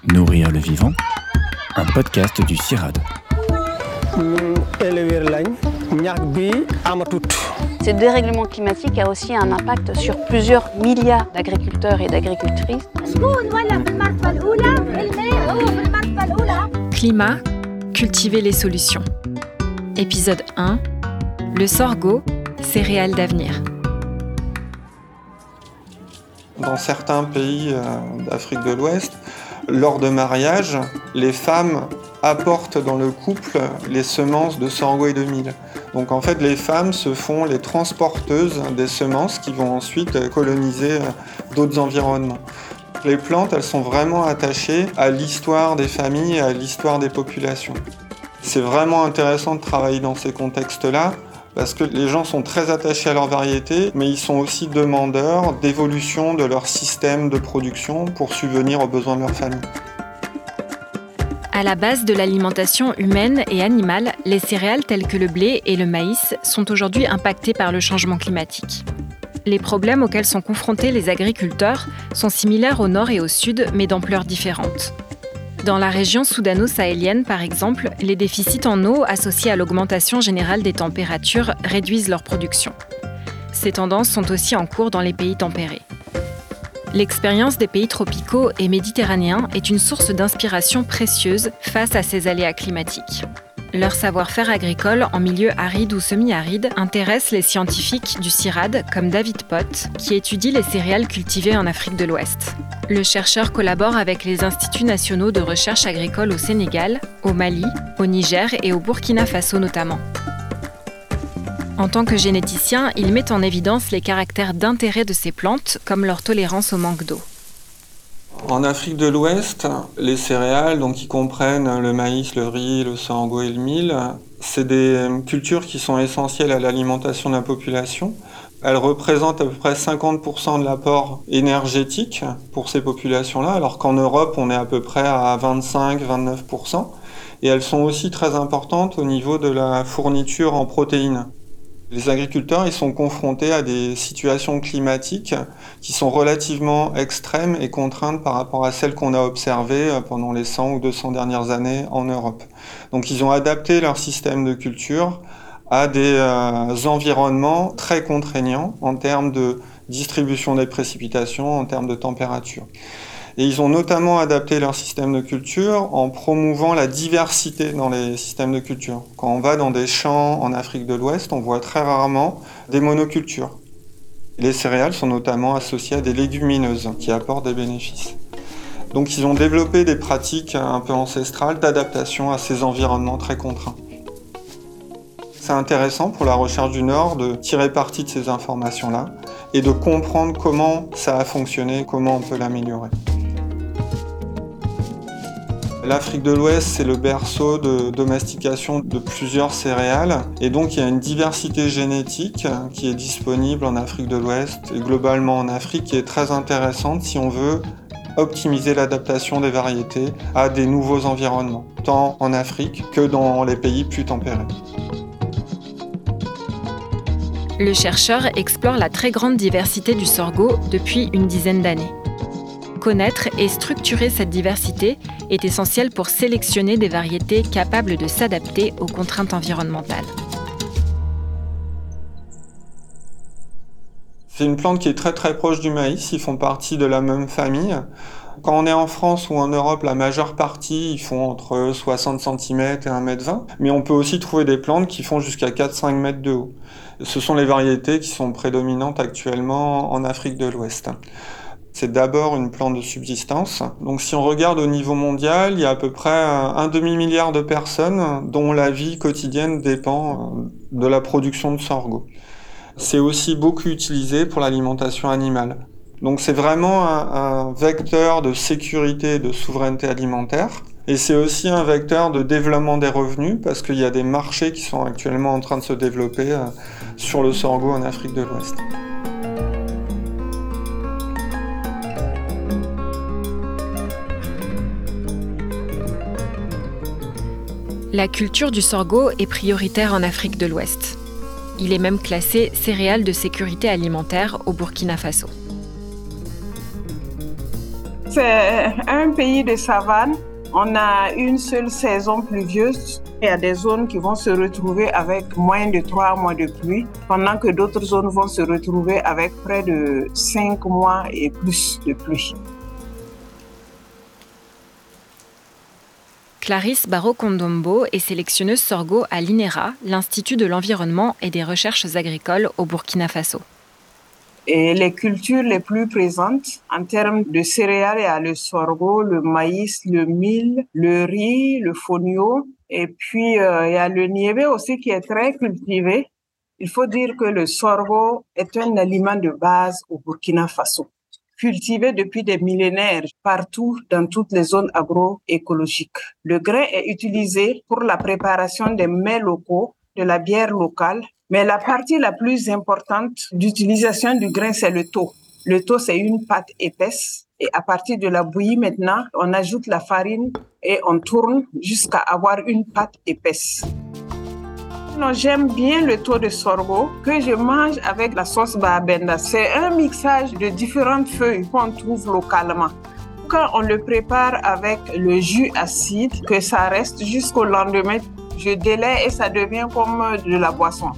Nourrir le vivant, un podcast du CIRAD. Ce dérèglement climatique a aussi un impact sur plusieurs milliards d'agriculteurs et d'agricultrices. Climat, cultiver les solutions. Épisode 1. Le sorgho, céréales d'avenir. Dans certains pays d'Afrique de l'Ouest, lors de mariage, les femmes apportent dans le couple les semences de sorgho et de mil. Donc en fait, les femmes se font les transporteuses des semences qui vont ensuite coloniser d'autres environnements. Les plantes, elles sont vraiment attachées à l'histoire des familles et à l'histoire des populations. C'est vraiment intéressant de travailler dans ces contextes-là, parce que les gens sont très attachés à leur variété, mais ils sont aussi demandeurs d'évolution de leur système de production pour subvenir aux besoins de leur famille. À la base de l'alimentation humaine et animale, les céréales telles que le blé et le maïs sont aujourd'hui impactées par le changement climatique. Les problèmes auxquels sont confrontés les agriculteurs sont similaires au nord et au sud, mais d'ampleur différente. Dans la région soudano-sahélienne, par exemple, les déficits en eau associés à l'augmentation générale des températures réduisent leur production. Ces tendances sont aussi en cours dans les pays tempérés. L'expérience des pays tropicaux et méditerranéens est une source d'inspiration précieuse face à ces aléas climatiques. Leur savoir-faire agricole en milieu aride ou semi-aride intéresse les scientifiques du CIRAD comme David Pott, qui étudie les céréales cultivées en Afrique de l'Ouest. Le chercheur collabore avec les instituts nationaux de recherche agricole au Sénégal, au Mali, au Niger et au Burkina Faso notamment. En tant que généticien, il met en évidence les caractères d'intérêt de ces plantes, comme leur tolérance au manque d'eau. En Afrique de l'Ouest, les céréales, donc qui comprennent le maïs, le riz, le sorgho et le mil, c'est des cultures qui sont essentielles à l'alimentation de la population. Elles représentent à peu près 50% de l'apport énergétique pour ces populations-là, alors qu'en Europe, on est à peu près à 25-29%. Et elles sont aussi très importantes au niveau de la fourniture en protéines. Les agriculteurs, ils sont confrontés à des situations climatiques qui sont relativement extrêmes et contraintes par rapport à celles qu'on a observées pendant les 100 ou 200 dernières années en Europe. Donc ils ont adapté leur système de culture à des environnements très contraignants en termes de distribution des précipitations, en termes de température. Et ils ont notamment adapté leur système de culture en promouvant la diversité dans les systèmes de culture. Quand on va dans des champs en Afrique de l'Ouest, on voit très rarement des monocultures. Les céréales sont notamment associées à des légumineuses qui apportent des bénéfices. Donc ils ont développé des pratiques un peu ancestrales d'adaptation à ces environnements très contraints. C'est intéressant pour la recherche du Nord de tirer parti de ces informations-là et de comprendre comment ça a fonctionné, comment on peut l'améliorer. L'Afrique de l'Ouest, c'est le berceau de domestication de plusieurs céréales et donc il y a une diversité génétique qui est disponible en Afrique de l'Ouest et globalement en Afrique qui est très intéressante si on veut optimiser l'adaptation des variétés à des nouveaux environnements, tant en Afrique que dans les pays plus tempérés. Le chercheur explore la très grande diversité du sorgho depuis une dizaine d'années. Connaître et structurer cette diversité est essentiel pour sélectionner des variétés capables de s'adapter aux contraintes environnementales. C'est une plante qui est très très proche du maïs, ils font partie de la même famille. Quand on est en France ou en Europe, la majeure partie, ils font entre 60 cm et 1,20 m. Mais on peut aussi trouver des plantes qui font jusqu'à 4-5 mètres de haut. Ce sont les variétés qui sont prédominantes actuellement en Afrique de l'Ouest. C'est d'abord une plante de subsistance. Donc si on regarde au niveau mondial, il y a à peu près un demi-milliard de personnes dont la vie quotidienne dépend de la production de sorgho. C'est aussi beaucoup utilisé pour l'alimentation animale. Donc c'est vraiment un vecteur de sécurité et de souveraineté alimentaire. Et c'est aussi un vecteur de développement des revenus parce qu'il y a des marchés qui sont actuellement en train de se développer sur le sorgho en Afrique de l'Ouest. La culture du sorgho est prioritaire en Afrique de l'Ouest. Il est même classé céréale de sécurité alimentaire au Burkina Faso. C'est un pays de savane. On a une seule saison pluvieuse. Il y a des zones qui vont se retrouver avec moins de 3 mois de pluie, pendant que d'autres zones vont se retrouver avec près de 5 mois et plus de pluie. Clarisse Barro-Kondombo est sélectionneuse sorgho à l'INERA, l'Institut de l'environnement et des recherches agricoles au Burkina Faso. Et les cultures les plus présentes en termes de céréales, il y a le sorgho, le maïs, le mil, le riz, le fonio. Et puis, il y a le niébé aussi qui est très cultivé. Il faut dire que le sorgho est un aliment de base au Burkina Faso, cultivé depuis des millénaires partout dans toutes les zones agroécologiques. Le grain est utilisé pour la préparation des mets locaux, de la bière locale. Mais la partie la plus importante d'utilisation du grain, c'est le tau. Le tau, c'est une pâte épaisse. Et à partir de la bouillie, maintenant, on ajoute la farine et on tourne jusqu'à avoir une pâte épaisse. Non, j'aime bien le tau de sorgho que je mange avec la sauce baabenda. C'est un mixage de différentes feuilles qu'on trouve localement. Quand on le prépare avec le jus acide, que ça reste jusqu'au lendemain, je délaie et ça devient comme de la boisson.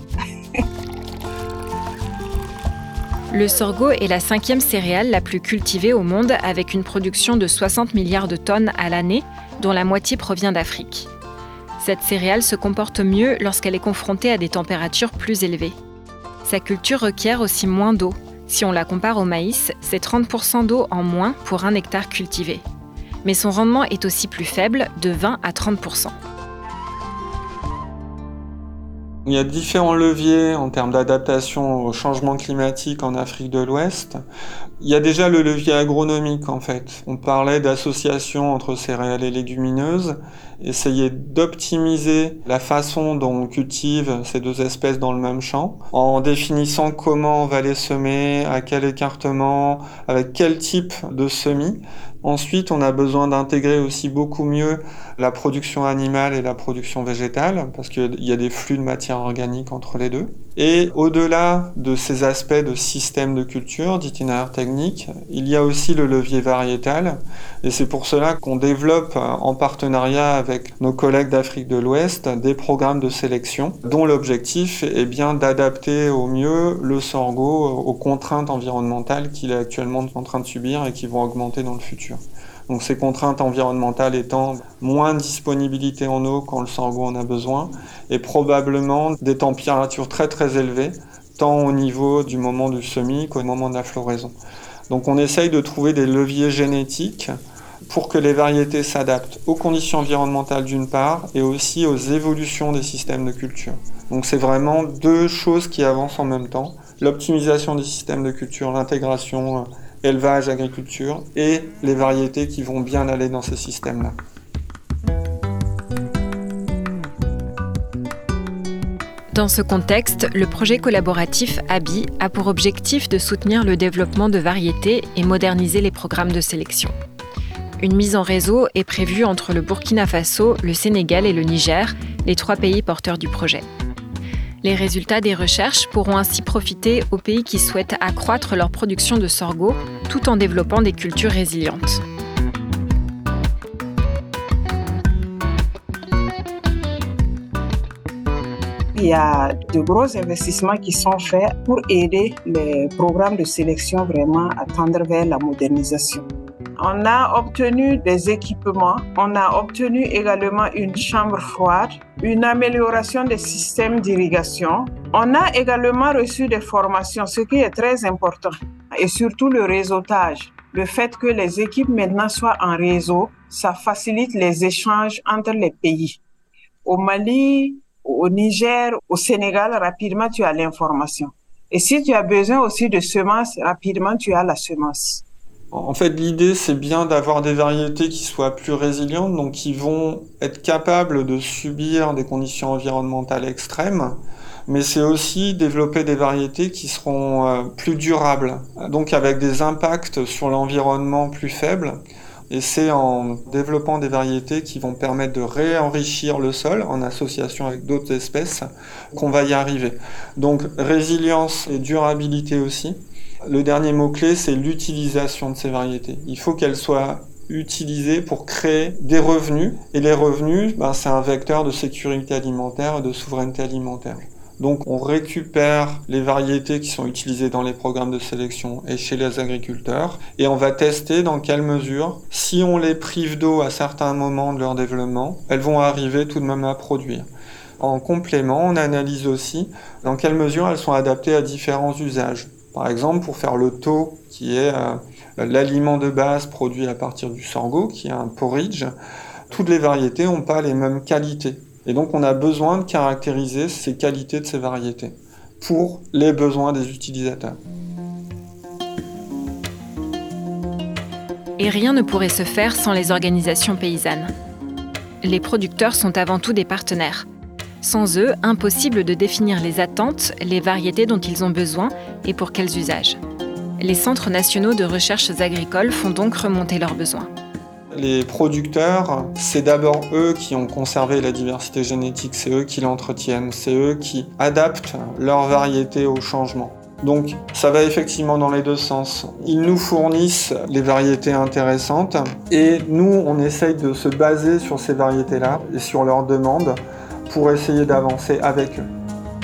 Le sorgho est la 5e céréale la plus cultivée au monde avec une production de 60 milliards de tonnes à l'année, dont la moitié provient d'Afrique. Cette céréale se comporte mieux lorsqu'elle est confrontée à des températures plus élevées. Sa culture requiert aussi moins d'eau. Si on la compare au maïs, c'est 30% d'eau en moins pour 1 hectare cultivé. Mais son rendement est aussi plus faible, de 20 à 30%. Il y a différents leviers en termes d'adaptation au changement climatique en Afrique de l'Ouest. Il y a déjà le levier agronomique en fait. On parlait d'association entre céréales et légumineuses, essayer d'optimiser la façon dont on cultive ces deux espèces dans le même champ, en définissant comment on va les semer, à quel écartement, avec quel type de semis. Ensuite, on a besoin d'intégrer aussi beaucoup mieux la production animale et la production végétale, parce qu'il y a des flux de matière organique entre les deux. Et au-delà de ces aspects de système de culture, d'itinéraire technique, il y a aussi le levier variétal. Et c'est pour cela qu'on développe en partenariat avec nos collègues d'Afrique de l'Ouest des programmes de sélection, dont l'objectif est bien d'adapter au mieux le sorgho aux contraintes environnementales qu'il est actuellement en train de subir et qui vont augmenter dans le futur. Donc ces contraintes environnementales étant moins de disponibilité en eau quand le sorgho en a besoin et probablement des températures très très élevées, tant au niveau du moment du semis qu'au moment de la floraison. Donc on essaye de trouver des leviers génétiques pour que les variétés s'adaptent aux conditions environnementales d'une part et aussi aux évolutions des systèmes de culture. Donc c'est vraiment deux choses qui avancent en même temps, l'optimisation des systèmes de culture, l'intégration élevage, agriculture, et les variétés qui vont bien aller dans ces systèmes-là. Dans ce contexte, le projet collaboratif ABI a pour objectif de soutenir le développement de variétés et moderniser les programmes de sélection. Une mise en réseau est prévue entre le Burkina Faso, le Sénégal et le Niger, les 3 pays porteurs du projet. Les résultats des recherches pourront ainsi profiter aux pays qui souhaitent accroître leur production de sorgho tout en développant des cultures résilientes. Il y a de gros investissements qui sont faits pour aider les programmes de sélection vraiment à tendre vers la modernisation. On a obtenu des équipements, on a obtenu également une chambre froide, une amélioration des systèmes d'irrigation. On a également reçu des formations, ce qui est très important, et surtout le réseautage. Le fait que les équipes maintenant soient en réseau, ça facilite les échanges entre les pays. Au Mali, au Niger, au Sénégal, rapidement tu as l'information. Et si tu as besoin aussi de semences, rapidement tu as la semence. En fait, l'idée, c'est bien d'avoir des variétés qui soient plus résilientes, donc qui vont être capables de subir des conditions environnementales extrêmes, mais c'est aussi développer des variétés qui seront plus durables, donc avec des impacts sur l'environnement plus faibles. Et c'est en développant des variétés qui vont permettre de réenrichir le sol en association avec d'autres espèces qu'on va y arriver. Donc résilience et durabilité aussi. Le dernier mot-clé, c'est l'utilisation de ces variétés. Il faut qu'elles soient utilisées pour créer des revenus. Et les revenus, c'est un vecteur de sécurité alimentaire et de souveraineté alimentaire. Donc on récupère les variétés qui sont utilisées dans les programmes de sélection et chez les agriculteurs et on va tester dans quelle mesure, si on les prive d'eau à certains moments de leur développement, elles vont arriver tout de même à produire. En complément, on analyse aussi dans quelle mesure elles sont adaptées à différents usages. Par exemple, pour faire le tau, qui est l'aliment de base produit à partir du sorgho, qui est un porridge, toutes les variétés n'ont pas les mêmes qualités. Et donc on a besoin de caractériser ces qualités de ces variétés pour les besoins des utilisateurs. Et rien ne pourrait se faire sans les organisations paysannes. Les producteurs sont avant tout des partenaires. Sans eux, impossible de définir les attentes, les variétés dont ils ont besoin et pour quels usages. Les centres nationaux de recherches agricoles font donc remonter leurs besoins. Les producteurs, c'est d'abord eux qui ont conservé la diversité génétique, c'est eux qui l'entretiennent, c'est eux qui adaptent leurs variétés au changement. Donc ça va effectivement dans les deux sens. Ils nous fournissent les variétés intéressantes et nous, on essaye de se baser sur ces variétés-là et sur leurs demandes pour essayer d'avancer avec eux.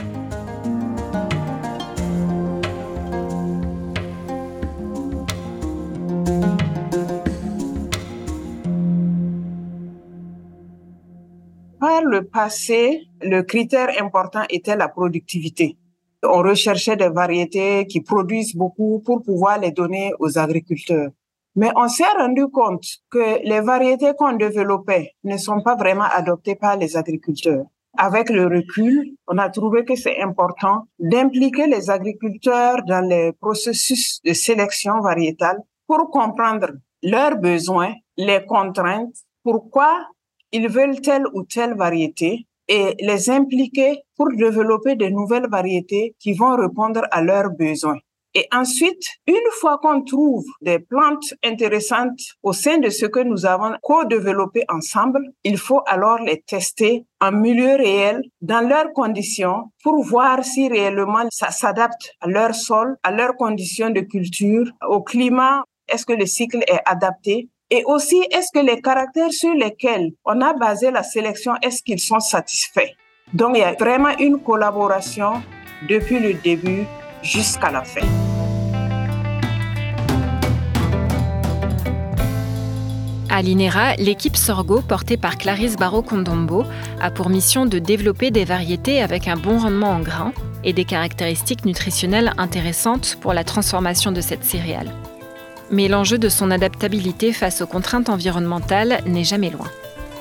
Par le passé, le critère important était la productivité. On recherchait des variétés qui produisent beaucoup pour pouvoir les donner aux agriculteurs. Mais on s'est rendu compte que les variétés qu'on développait ne sont pas vraiment adoptées par les agriculteurs. Avec le recul, on a trouvé que c'est important d'impliquer les agriculteurs dans les processus de sélection variétale pour comprendre leurs besoins, les contraintes, pourquoi ils veulent telle ou telle variété et les impliquer pour développer de nouvelles variétés qui vont répondre à leurs besoins. Et ensuite, une fois qu'on trouve des plantes intéressantes au sein de ce que nous avons co-développé ensemble, il faut alors les tester en milieu réel, dans leurs conditions, pour voir si réellement ça s'adapte à leur sol, à leurs conditions de culture, au climat. Est-ce que le cycle est adapté? Et aussi, est-ce que les caractères sur lesquels on a basé la sélection, est-ce qu'ils sont satisfaits? Donc, il y a vraiment une collaboration depuis le début jusqu'à la fin. À l'INERA, l'équipe Sorgho, portée par Clarisse Barraud-Condombo, a pour mission de développer des variétés avec un bon rendement en grains et des caractéristiques nutritionnelles intéressantes pour la transformation de cette céréale. Mais l'enjeu de son adaptabilité face aux contraintes environnementales n'est jamais loin.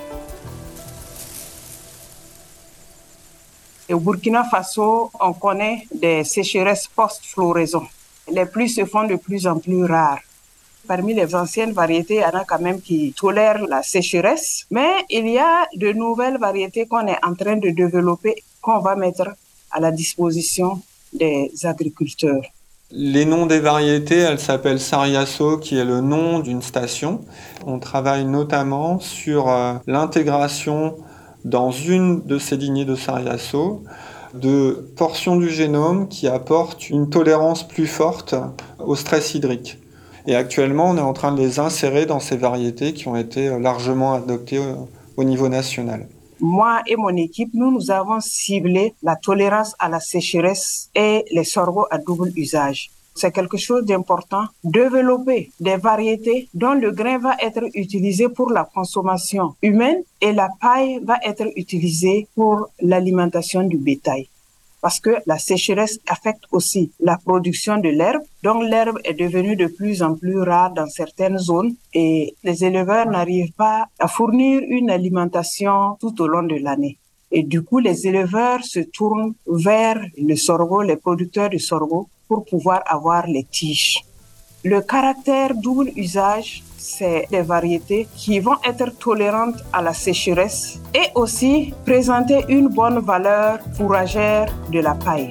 Au Burkina Faso, on connaît des sécheresses post-floraison. Les pluies se font de plus en plus rares. Parmi les anciennes variétés, il y en a quand même qui tolèrent la sécheresse, mais il y a de nouvelles variétés qu'on est en train de développer, qu'on va mettre à la disposition des agriculteurs. Les noms des variétés, elles s'appellent Sariaso, qui est le nom d'une station. On travaille notamment sur l'intégration dans une de ces lignées de Sariaso de portions du génome qui apportent une tolérance plus forte au stress hydrique. Et actuellement, on est en train de les insérer dans ces variétés qui ont été largement adoptées au niveau national. Moi et mon équipe, nous avons ciblé la tolérance à la sécheresse et les sorgho à double usage. C'est quelque chose d'important. Développer des variétés dont le grain va être utilisé pour la consommation humaine et la paille va être utilisée pour l'alimentation du bétail. Parce que la sécheresse affecte aussi la production de l'herbe. Donc l'herbe est devenue de plus en plus rare dans certaines zones et les éleveurs n'arrivent pas à fournir une alimentation tout au long de l'année. Et du coup, les éleveurs se tournent vers le sorgho, les producteurs de sorgho, pour pouvoir avoir les tiges. Le caractère double usage, c'est des variétés qui vont être tolérantes à la sécheresse et aussi présenter une bonne valeur fourragère de la paille.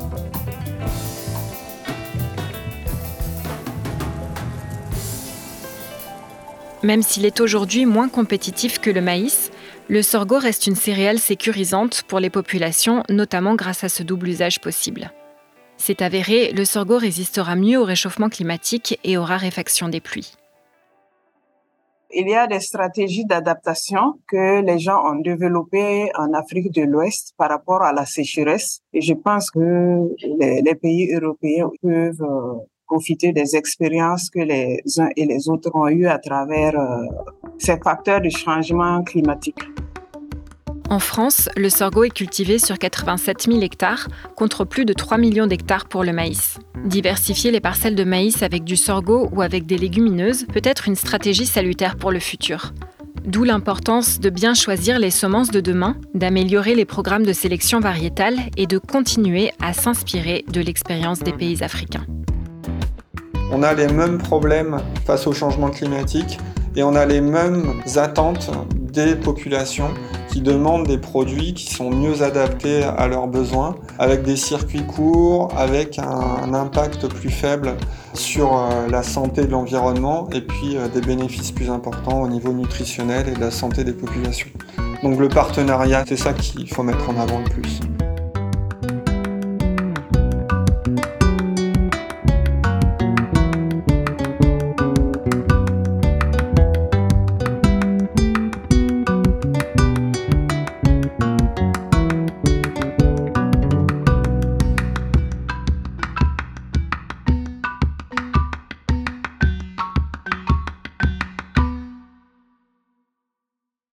Même s'il est aujourd'hui moins compétitif que le maïs, le sorgho reste une céréale sécurisante pour les populations, notamment grâce à ce double usage possible. C'est avéré, le sorgho résistera mieux au réchauffement climatique et aux raréfactions des pluies. Il y a des stratégies d'adaptation que les gens ont développées en Afrique de l'Ouest par rapport à la sécheresse. Et je pense que les pays européens peuvent profiter des expériences que les uns et les autres ont eues à travers ces facteurs de changement climatique. En France, le sorgho est cultivé sur 87 000 hectares, contre plus de 3 millions d'hectares pour le maïs. Diversifier les parcelles de maïs avec du sorgho ou avec des légumineuses peut être une stratégie salutaire pour le futur. D'où l'importance de bien choisir les semences de demain, d'améliorer les programmes de sélection variétale et de continuer à s'inspirer de l'expérience des pays africains. On a les mêmes problèmes face au changement climatique et on a les mêmes attentes des populations qui demandent des produits qui sont mieux adaptés à leurs besoins, avec des circuits courts, avec un impact plus faible sur la santé de l'environnement et puis des bénéfices plus importants au niveau nutritionnel et de la santé des populations. Donc le partenariat, c'est ça qu'il faut mettre en avant le plus.